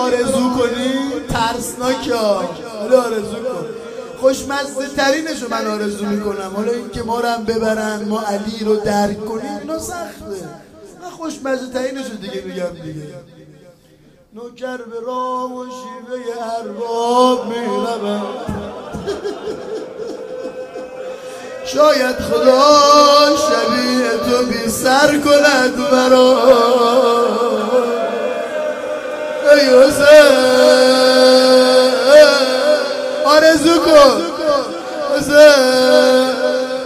آرزو کنی ترسناکه ولی آرزو کن. خوشمزه ترینشو من آرزو میکنم. حالا این که ما رو هم ببرن ما علی رو درک کنیم اینا سخته. من خوشمزه ترینشو دیگه میگم دیگه. نوکر به راه و شیوه ارباب میرم شاید خدا شبیه تو بی سر کند برا ای حسین آرزو کن حسین.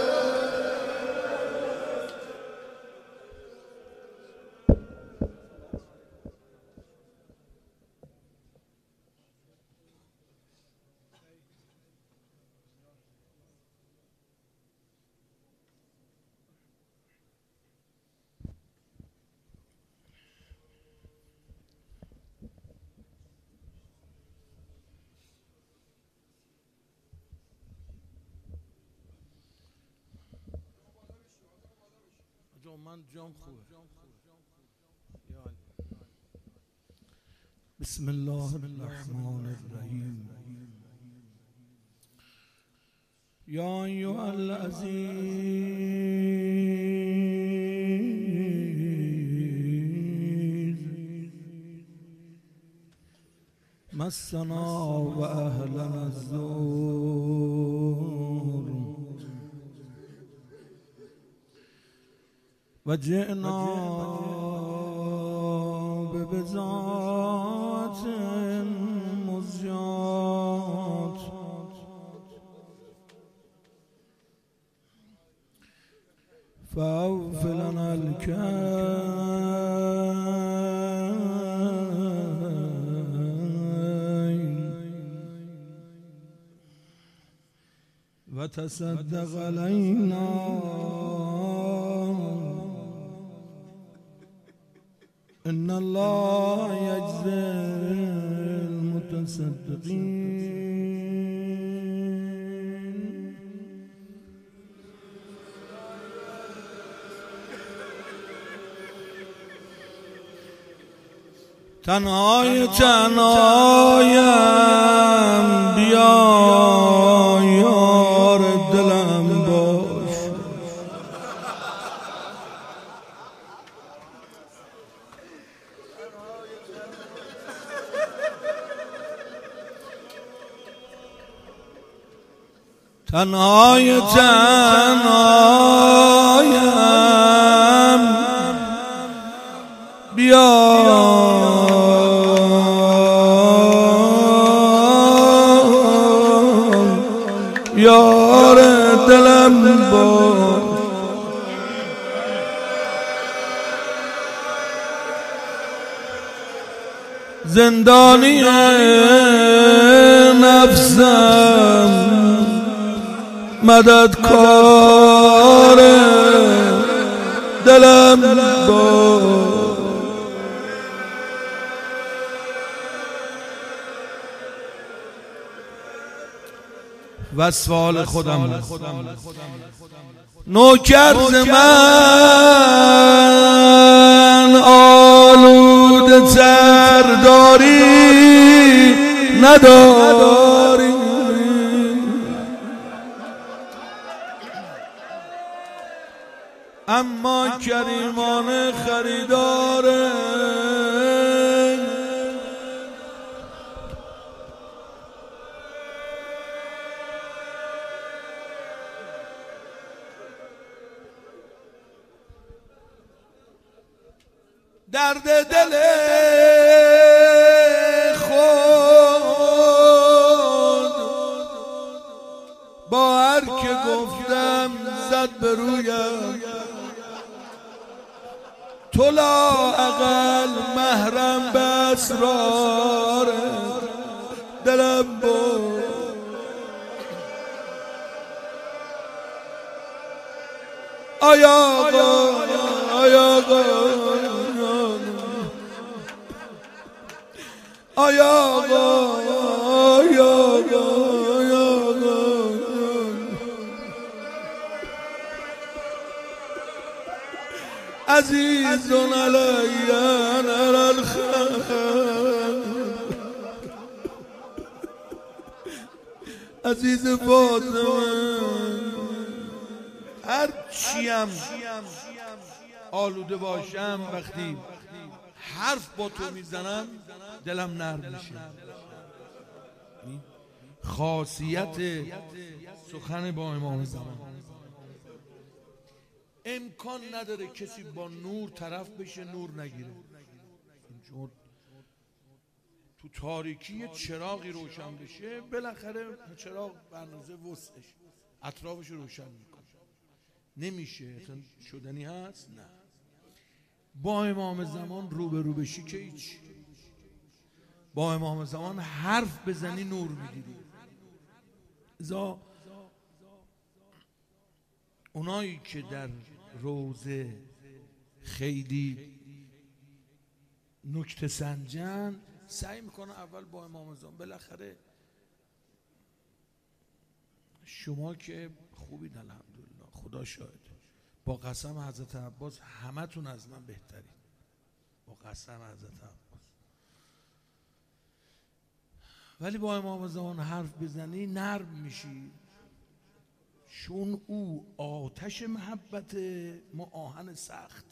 بسم الله الرحمن الرحیم. یا ایها العزیز مسنا و اهلنا الزور و جئنا ببضاعة مزجاة فأوف لنا الكيل وتصدق علينا إن الله يجزي المتصدقين. تنهای تنهایم بیا یار دلم باش تنهای تنهایم بیا یار دلم باش زندانی نفسم مددکار دلم باش وصفال خودم نوکر ز من آلوده تر داری نداری اما کریمانه خریداره درد دل خود با هر که گفتم زد به رویم تو لااقل محرم به اسرار دلم بود آیا آقا آیا آقا آیا آقا آیا آقا عزیز علی نرى الخير عزیز فاطمه، هر چیم آلوده باشم وقتی حرف با تو میزنم دلم نرم میشه. خاصیت سخن با امام زمان. امکان نداره کسی با نور طرف بشه نور نگیره. چون تو تاریکی یه چراغی روشن بشه بالاخره چراغ برنامه وسعش اطرافش روشن میکنه. نمیشه شدنی هست؟ نه. با امام زمان روبرو بشی که هیچ. با امام زمان حرف بزنی نور میگیری. اونایی که در روزه خیلی نکته سنجن سعی میکنن اول با امام زمان. بالاخره شما که خوبید الحمدلله، خدا شاهد، با قسم حضرت عباس همه تون از من بهتری. با قسم حضرت عباس. ولی با امام زمان حرف بزنی نرم میشی، چون او آتش محبت، ما آهن سخت.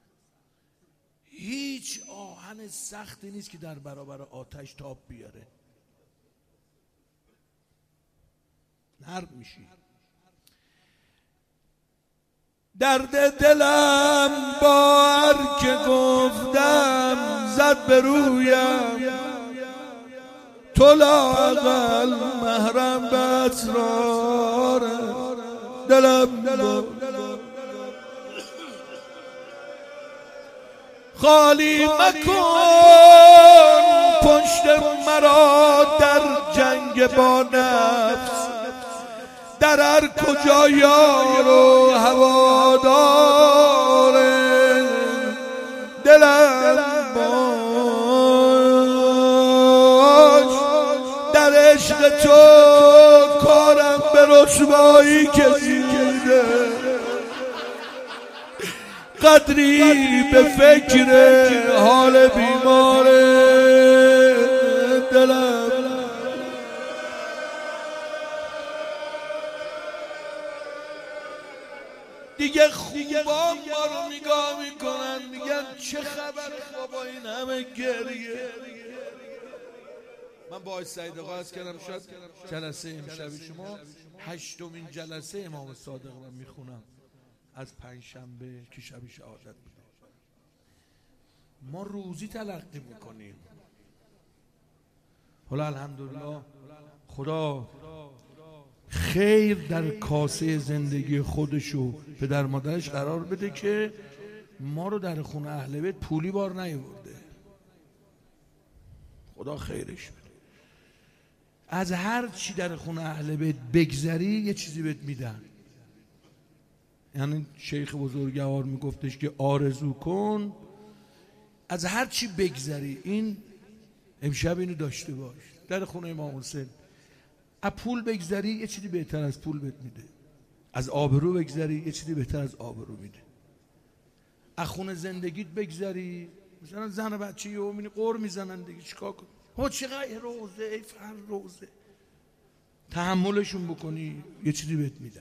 هیچ آهن سختی نیست که در برابر آتش تاب بیاره. نرم میشی. درد دلم با هر که گفتم زد به رویم، تو لااقل محرم به اسرار دلم. خالی مکن پشت مرا در جنگ با نفس، در هر کجا یار و هوادار دلم باش. در عشق تو کارم به رسوایی کشیده، قدری به فکر حال بیمار دلم. دیگه خوبان ما رو نگاه میکنن میگن چه خبر با این همه گریه. من با آقای سعید آقا عرض کردم شاید جلسه امشب شما 8مین جلسه امام صادق رو میخونم از پنجشنبه که شب شهادت بود. ما روزی تلقی میکنیم. حالا الحمدلله خدا خیر در کاسه زندگی خودش و پدر مادرش قرار بده که ما رو در خونه اهل بیت پولی بار نیاورده. خدا خیرش بده. از هر چی در خونه اهل بیت بگذری یه چیزی بهت میدن. یعنی شیخ بزرگوار میگفتش که آرزو کن از هر چی بگذری. این امشب اینو داشته باش. در خونه امام حسین از پول بگذری یه چیزی بهتر از پول بهت میده. از آبرو بگذری یه چیزی بهتر از آبرو میده. از خونه زندگیت بگذری، مثلا زن و بچه یهو میبینی قر میزنن دیگه چیکار کنی؟ ها چقدر روزه ای فر روزه. تحملشون بکنی یه چیزی بهت میدن.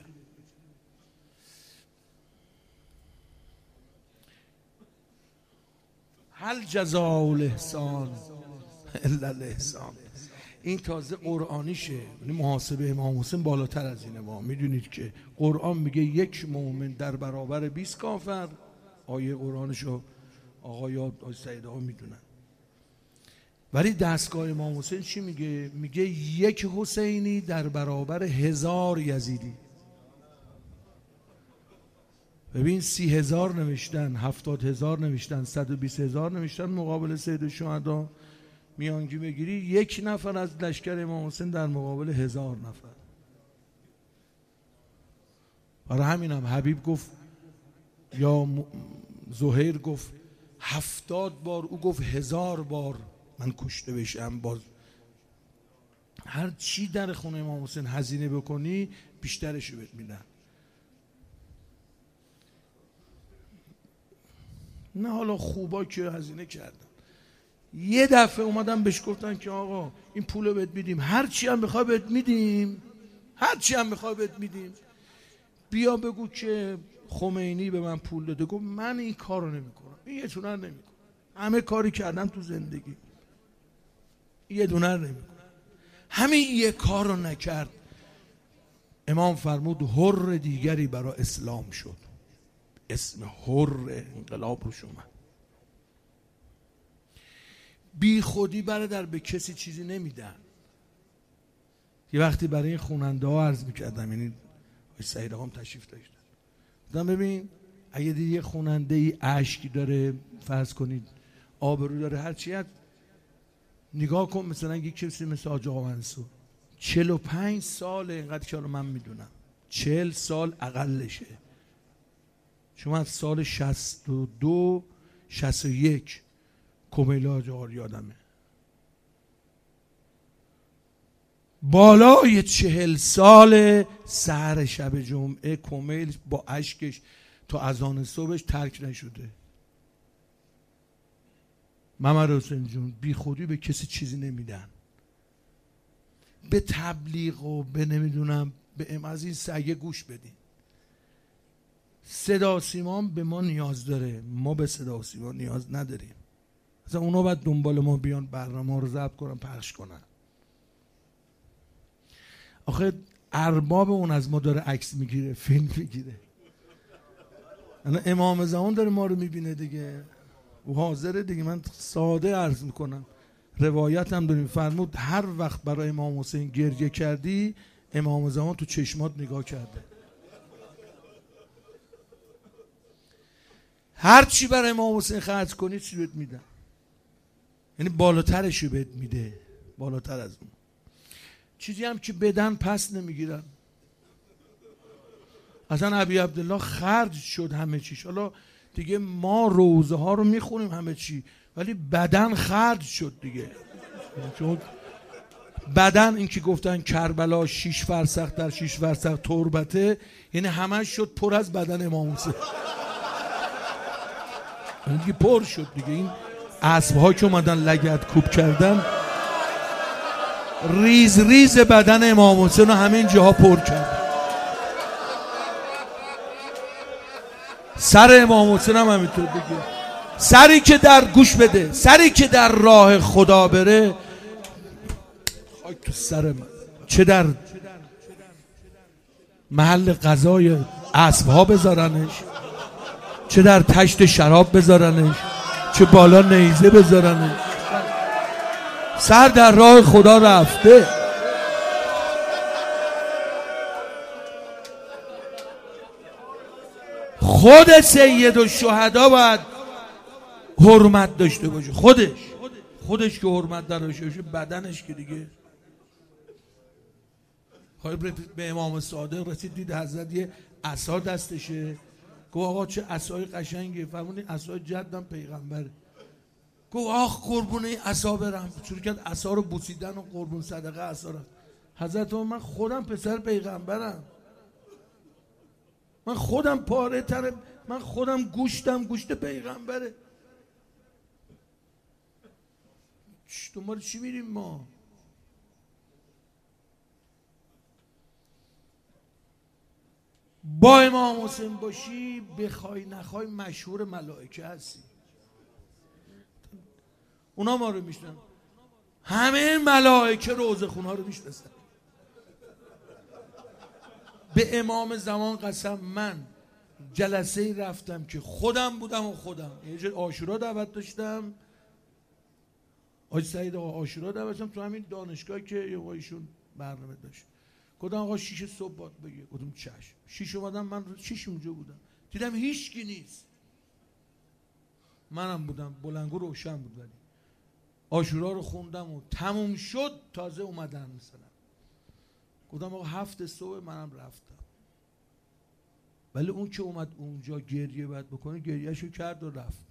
هل جزاء الاحسان الا الاحسان. این تازه قرآنیشه. محاسبه امام حسین بالاتر از اینه. ما میدونید که قرآن میگه یک مؤمن در برابر 20 کافر. آیه قرآنشو آقای سعید ها میدونن. ولی دستگاه امام حسین چی میگه؟ میگه یک حسینی در برابر 1000 یزیدی. ببین 30,000 نوشتن، 70,000 نوشتن، 120,000 نوشتن مقابل سید الشهدا. میانگی بگیری 1 نفر از لشکر امام حسین در مقابل 1000 نفر. برای همینم حبیب گفت یا زهیر گفت 70 بار، او گفت 1000 بار من کشته بشم. باز هر چی در خونه امام حسین هزینه بکنی بیشترش رو بهت میدن. نه حالا خوبا که هزینه کردن. یه دفعه اومدن بهش گفتن که آقا این پولو بهت میدیم، هر چی هم بخوای بهت میدیم، هر چی هم میخوای بهت میدیم. بیا بگو که خمینی به من پول داده. گفت من این کارو نمیکنم، این یه دونه نمیکنم، همه کاری کردم تو زندگی، یه دونه نمیکنم. همین یه کار رو نکرد. امام فرمود حر دیگری برای اسلام شد. اسم حر انقلاب روش اومد. بی خودی برادر به کسی چیزی نمیدن. یه وقتی برای این خواننده ها عرض میکردم، یعنی سعید آقام تشریف داشتن، گفتم ببین اگه دیگه یه خواننده ای اشکی داره، فرض کنید آبرو داره، هر چی هست، نگاه کن مثلا یک کسی مثل حاج آقا منصور 45 سال، اینقدر که حالا من میدونم 40 سال اقلشه، شما از سال 62 61 کمیل حاج آقا یادمه، بالای 40 سال سحر شب جمعه کمیل با اشکش تا اذان صبحش ترک نشده. محمد حسین جون بی خودی به کسی چیزی نمیدن، به تبلیغ و به نمیدونم به از این سگه گوش بدین. صدا سیما به ما نیاز داره، ما به صدا سیما نیاز نداریم. مثلا اونا باید دنبال ما بیان برنامه رو ضبط کنن پخش کنن. آخه ارباب اون از ما داره عکس میگیره، فیلم میگیره. امام زمان داره ما رو میبینه دیگه، و حاضره دیگه. من ساده عرض میکنم، روایت هم داریم، فرمود هر وقت برای امام حسین گریه کردی امام زمان تو چشمات نگاه کرده. هر چی برای امام حسین خرج کنی چی بهت میدن، یعنی بالاترشو بهت میده، بالاتر از اون. چیزی هم که بدن پس نمیگیرن. اصلا ابی عبدالله خرج شد همه چیش. حالا دیگه ما روزه ها رو میخونیم همه چی، ولی بدن خرج شد دیگه. چون بدن، این که گفتن کربلا 6 فرسخ در 6 فرسخ تربته، یعنی همش شد پر از بدن امام حسین. این دیگه پر شد دیگه. این اسب ها که اومدن لگد کوب کردن، ریز ریز بدن امام حسین رو همین جاها پر کرد. سر امام حسین هم همینطور دیگه. سری که در گوش بده، سری که در راه خدا بره، خاک تو سر من، چه در محل غذای اسب ها بذارنش، چه در تشت شراب بذارنش، چه بالا نیزه بذارنش، سر در راه خدا رفته. خود سید الشهدا باید حرمت داشته باشه. خودش که حرمت داشته باشه، بدنش که دیگه. به امام صادق رسید، دید حضرت یه عصا دستشه، گفت آقا چه عصای قشنگه. فرمودین عصای جدم پیغمبره. گفت آخ قربون این عصا برم. شروع کرد عصا رو بوسیدن و قربون صدقه عصا رو. حضرت من خودم پسر پیغمبرم، من خودم پاره تنه، من خودم گوشتم گوشت پیغمبره. دنبال چی میریم ما؟ با امام حسین باشی بخوای نخوای مشهور ملائکه هستی. اونا ما رو میشنن، همه ملائکه روزه خونه ها رو میشناسن. به امام زمان قسم، من جلسه ای رفتم که خودم بودم و خودم یه جای عاشورا دعوت داشتم، حاج سعید آقا عاشورا دعوت داشتم تو همین دانشگاهی که یه ایشون برنامه داشت. گفتم آقا 6 صبح باید بگه. گفتم چشم. 6 اومدم، من 6 اونجا بودم، دیدم هیچ کی نیست، منم بودم، بلنگو روشن بود. ولی عاشورا رو خوندم و تموم شد، تازه اومدن مثلا. گفتم آقا 7 صبح منم رفتم. ولی اون که اومد اونجا گریه باید بکنه، گریهشو کرد و رفت.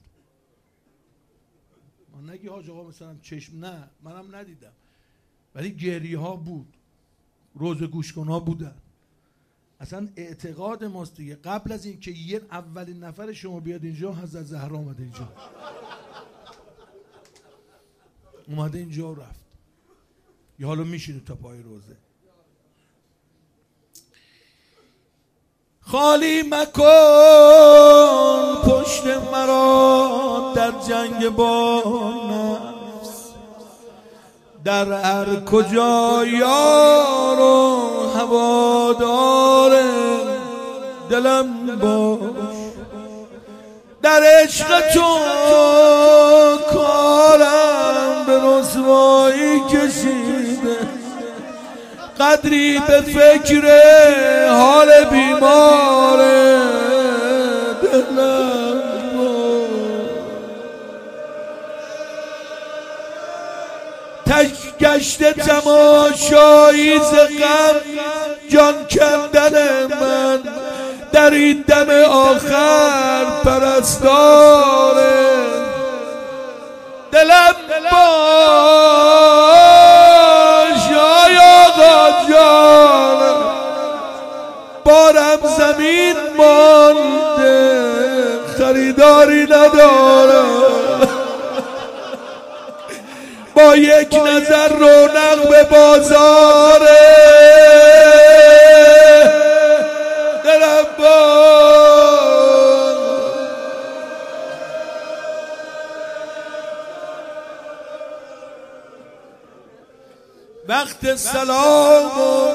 من نگی حاج آقا مثلا چشم، نه منم ندیدم، ولی گریه ها بود، روز گوشکن ها بودن. اصلا اعتقاد ماست دیگه، قبل از این که یه اولین نفر شما بیاد اینجا، حضرت زهرا اومده اینجا، اومده اینجا و رفت. یا حالا میشینه تا پای روزه. خالی مکن پشت مرا در جنگ با نفس، در هر کجا یار و هوادار دلم باش. در عشق تو کارم به رسوایی کشیده، قدری به فکر حال بیمار دلم گشته تماشایی ز غم جان کندن من، در این دم آخر پرستار دلم باش. آی آقا جان بارم زمین مانده، خریداری ندارم، با یک نظر رونق به بازار دلم باش. وقت سلام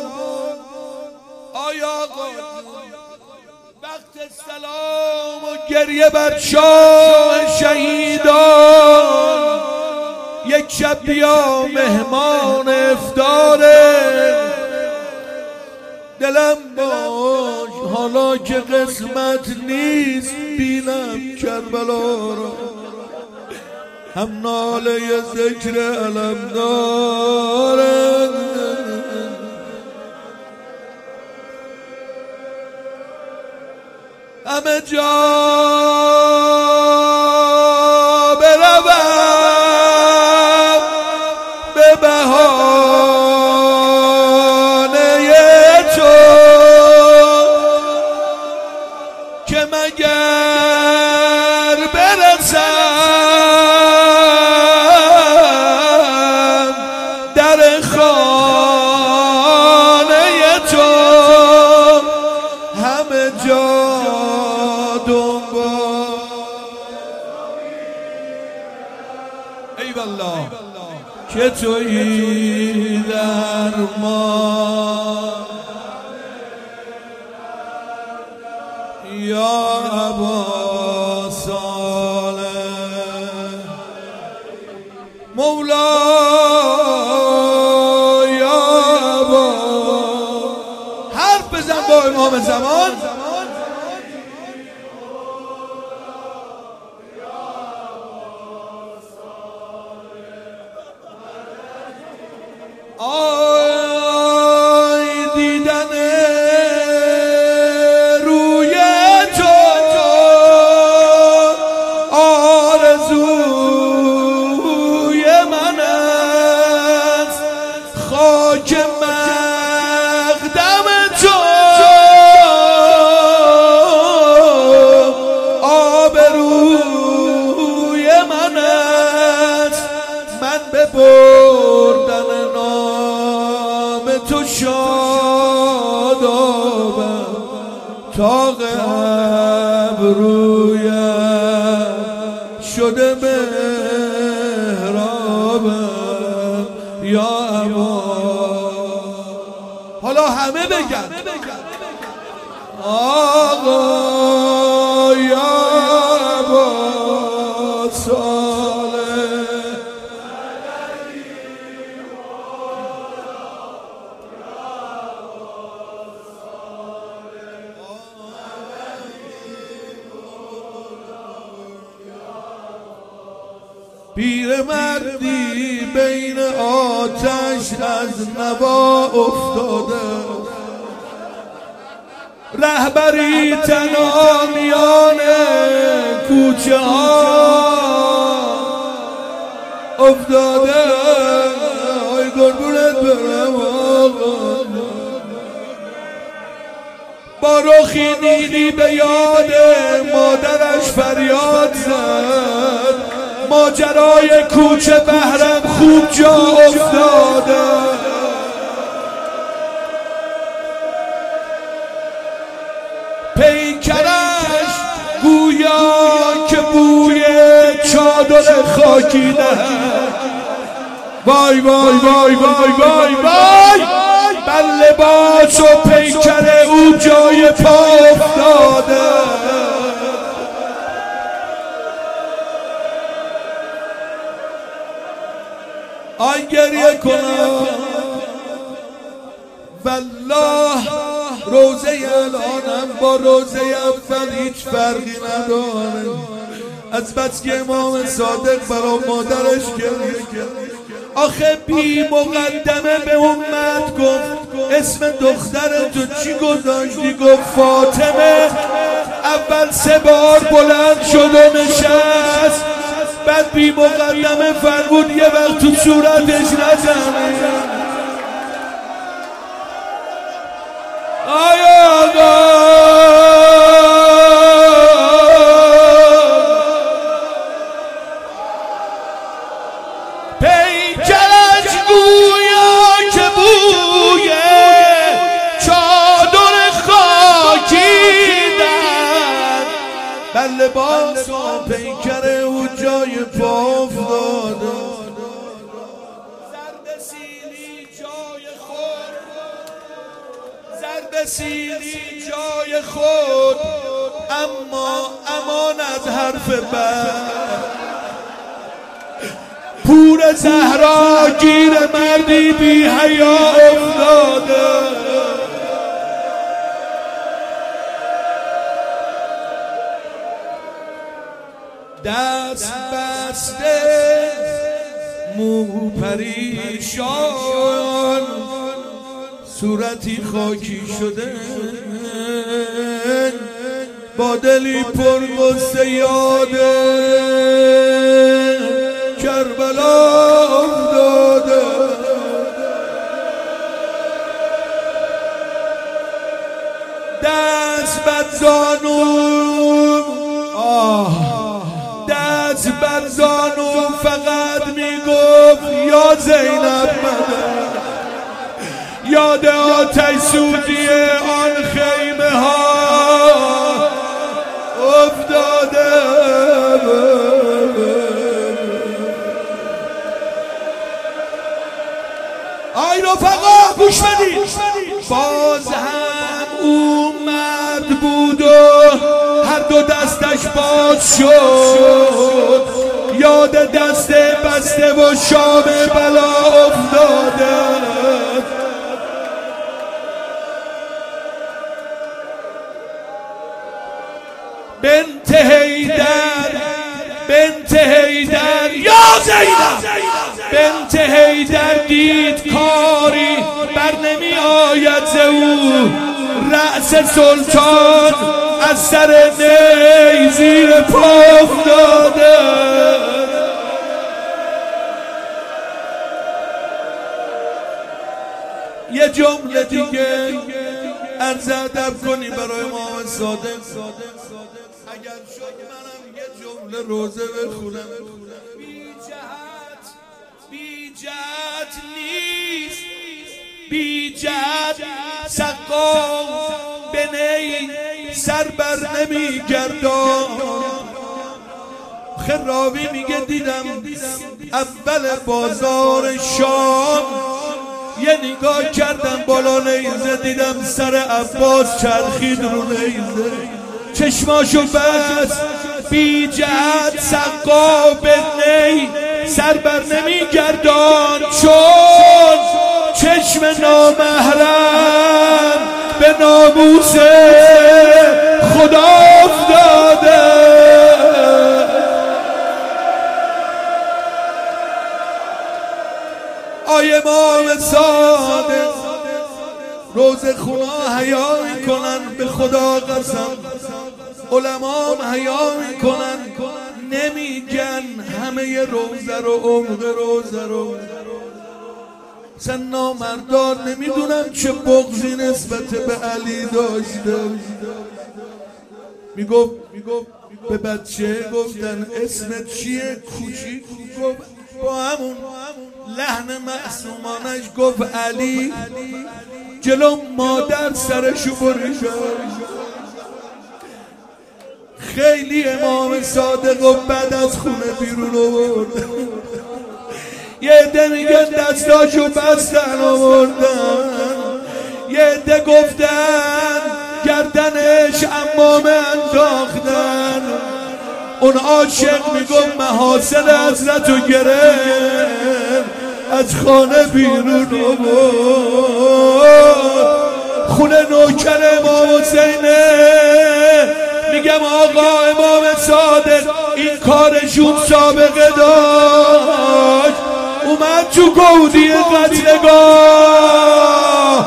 آی آقا، وقت سلام و گریه بر شاه شهیدان، یک شب بیا مهمان افطاره دلم باش. حالا که قسمت نیست بینم کربلا را، هم ناله ذکر علم داره. همه جا بروم به بهانه تو، که مگر برسم در خانه تو، همه جا ای والله که تویی در ما یا ابا صالح مولا یا ابا. حرف بزن با امام زمان. آی دیدن روی تو آرزوی من است، خاک مقدم تو آبروی من است. من به بردن تو شادابم، طاق ابرویم شده محرابم یا ابا. حالا همه بگن آقا یا ابا صالح. پیرمردی بین آتش از نوا افتاده، رهبری تنها میان کوچه ها افتاده. آی قربونت برم آقا، با رخی نیلی به یاد مادرش فریاد زد، ماجرای کوچه بهرم خوب جا افتاده. چادر خاکی دهد. وای وای وای وای وای وای بر لباس و پیکر او جای پا افتاده. آی گریه کنم والله روزه الانم با روزه اول هیچ فرقی نداره. از بس که امام صادق برا مادرش گریه کرد. آخه بی مقدمه به امت گفت اسم دختر تو چی گذاشتی؟ گفت فاطمه. اول 3 بار بلند شد و نشست، بعد بی مقدمه فرمود یه وقت تو صورتش نزنه. آیا آقا پیکرش گویا که بوی چادر خاکی دهد. بر لباس و پیکر او جای پا افتاده. ضرب سیلی جای خود، ضرب سیلی جای خود، اما امان از حرف بد. پور زهرا گیر مردی بی حیا افتاده. دست بسته مو پریشان، صورتی خاکی شده، با دلی پر غصه یاده کربلا افتاده. دست بر زانو، دست بر زانو فقط میگفت یا زینب مدد. یاد آتش سوزی آن خیمه ها افتاده. آی رفقا گوش بدید، باز هم او مرد بود و هر دو دستش باز شد. یاد دست بسته و شام بلا افتاده. بنت حیدر، بنت حیدر یا زینب، بنت حیدر دید کاری بر نمی آید ز او. رأس سلطان از سر نی زیر پا افتاده. یه جمله دیگه عرض ادب کنی برای امام صادق. اگر شد منم یه جمله روزه بخونم. بی جهت نیست، بی جهت سقا به نی سر بر نمی گردان. خراوی میگه دیدم اول بازار شام، یه نگاه کردم بالا نیزه، دیدم سر عباس چرخید رو نیزه. چشماشو بس بی جهت سقا به نی سر بر نمی گردان، چون چشم نامحرم به ناموس خدا افتاده. آی امام صادق روز خونا حیا میکنن، به خدا قسم علما حیا میکنن، نمیگن همه روزه رو عمق روزه رو. سن نامردار نمیدونم چه بغضی نسبت به علی داشته. میگفت به بچه گفتن اسمت چیه؟ کوچیک گفت با همون لحن معصومانش گفت علی. جلو مادر سرشو بریده. خیلی امام صادق و بعد از خونه بیرون آورد. یه عده میگن دستاشو بستن آوردن، یه عده گفتن گردنش عمامه انداختن. اون عاشق میگم محاسن حضرتو گرفت، از خانه بیرون آورد. خونه نوکر امام حسینه. میگم آقا امام صادق این کارشون سابقه داشت، اومد تو گودی قتلگاه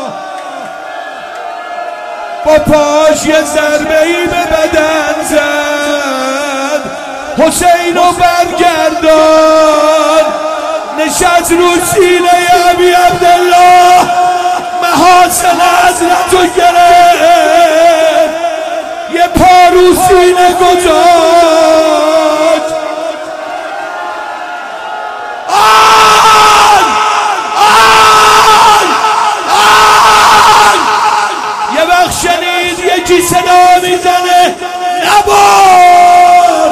با پاش یه ضربه ای به بدن زد، حسین رو برگردان، نشست رو سینه ابی عبدالله، محاسن حضرت رو گرفت، یه پا رو سینه گذاشت. یه وقت شنید یکی صدا میزنه نبار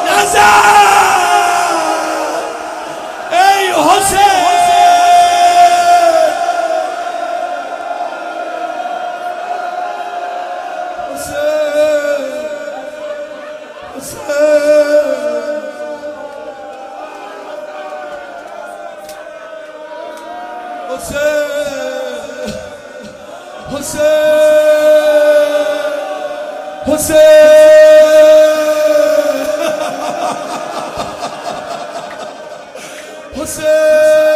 نزن، ای حسین. حسین